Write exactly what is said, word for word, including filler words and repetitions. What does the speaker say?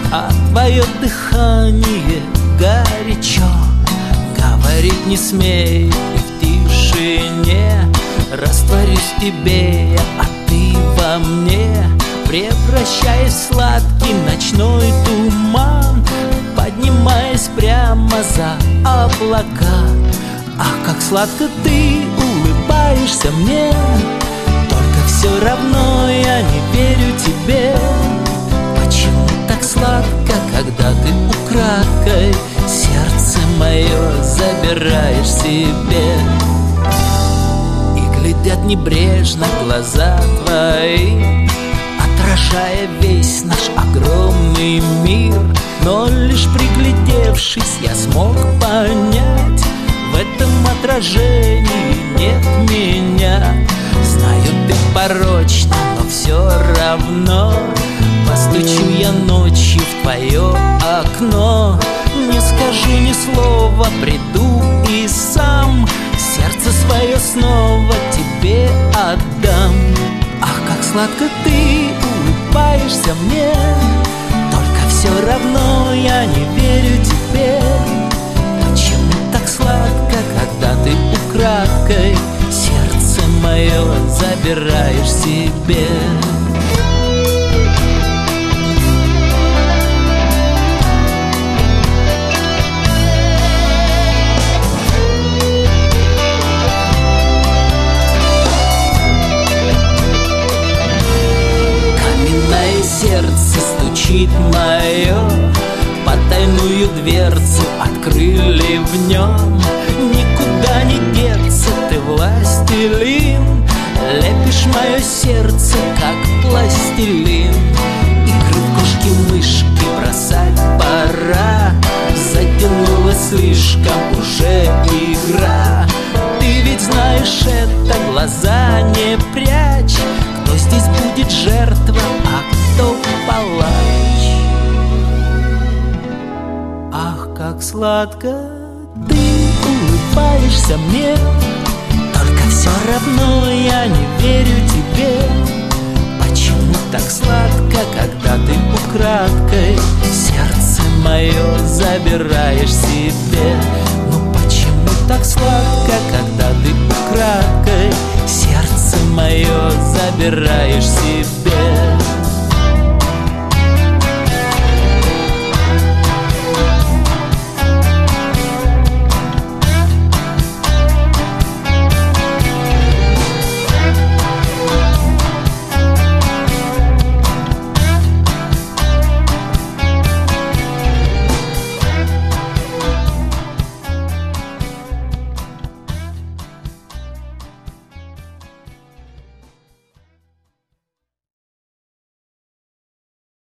а твое дыхание горячо. Говорить не смею, и в тишине растворюсь в тебе, а ты во мне, превращаясь в сладкий ночной туман, поднимаясь прямо за облака. Ах, как сладко ты улыбаешься мне, только все равно я не верю тебе. Почему так сладко, когда ты украдкой сердце мое забираешь себе? И глядят небрежно глаза твои, отражая весь наш огромный мир. Но лишь приглядевшись, я смог понять, в этом отражении нет меня. Знаю, ты порочна, но все равно постучу я ночью в твое окно. Не скажу ни слова, приду и сам сердце свое снова тебе отдам. Ах, как сладко ты улыбаешься мне, только все равно я не верю тебе. Почему так сладко, когда ты украдкой сердце мое забираешь себе? Сердце стучит мое, потайную дверцу открыли в нем. Никуда не деться, ты властелин, лепишь мое сердце, как пластилин. Игры в кошки-мышки бросать пора, затянула слишком уже игра. Ты ведь знаешь это, глаза не прячь, кто здесь будет жертва, а кто палач. Ах, как сладко ты улыбаешься мне, только все равно я не верю тебе. Почему так сладко, когда ты украдкой сердце мое забираешь себе? Ну почему так сладко, когда ты украдкой сердце мое забираешь себе?